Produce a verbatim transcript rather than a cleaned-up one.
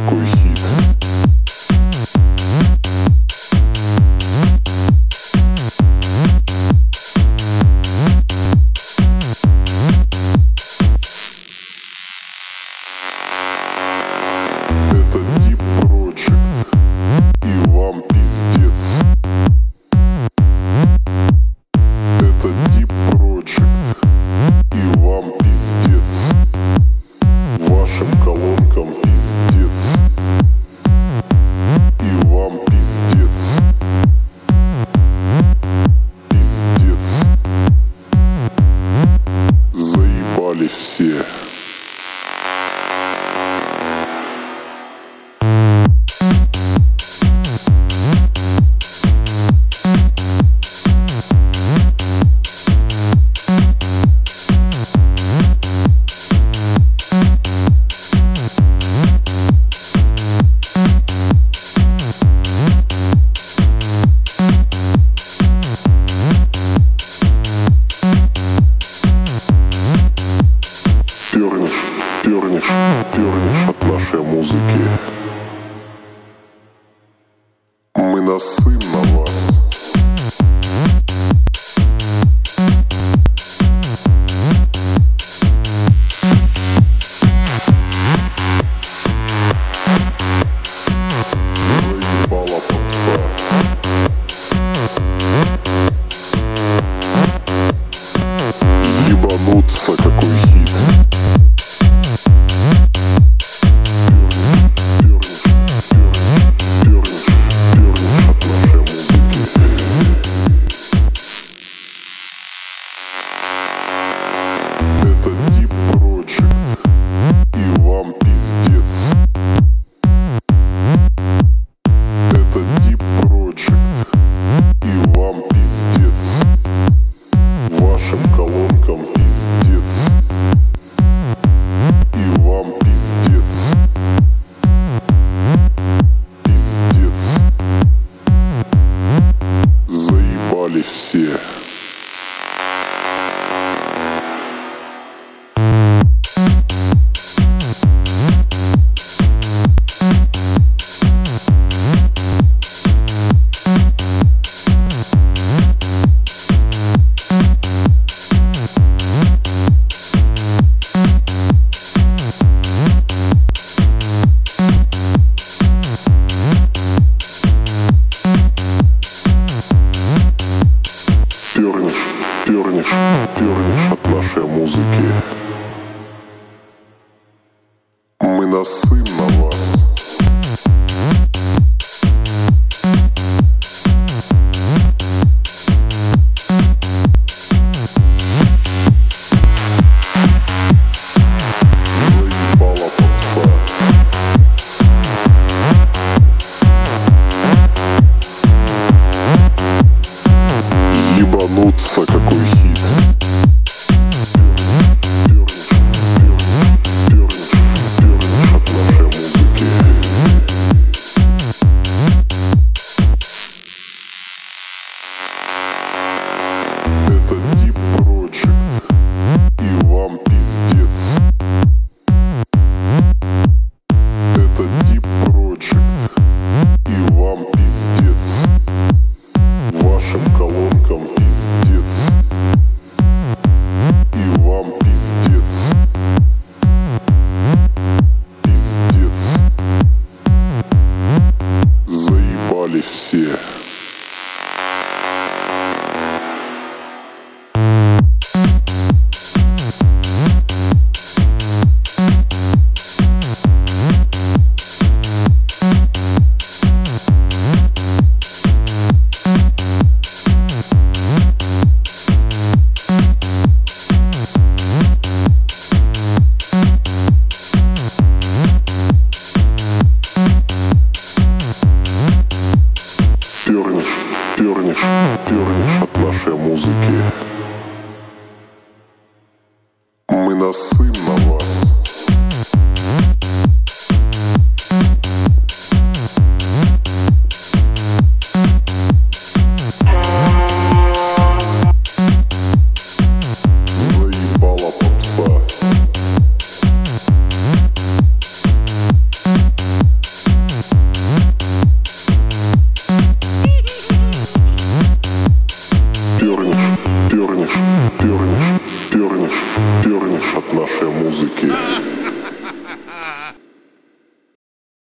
какой хит. Это Deep Project, и вам пиздец. Это Deep Project, и вам пиздец. Вашим колонкам пиздец. И вам пиздец. Пиздец. Заебали все. Пернешь, пернешь, пернешь от нашей музыки. Мы насым на вас. Заебала попса. Ебануться какой хит. Это Deep Project, и вам пиздец. Это Deep Project, и вам пиздец. Вашим колонкам пиздец. И вам пиздец. Пиздец. Заебали все. Пернешь, пернешь, пернешь от нашей музыки. Мы насым на вас. Заебала попса. Ебануться какой хит. Пернешь, пернешь, пернешь, пернешь от нашей музыки. Это Deep Project, и вам пиздец. Это Deep Project, и вам пиздец. Вашим колонкам пиздец. И вам пиздец. Пиздец. Заебали все. Пернишки.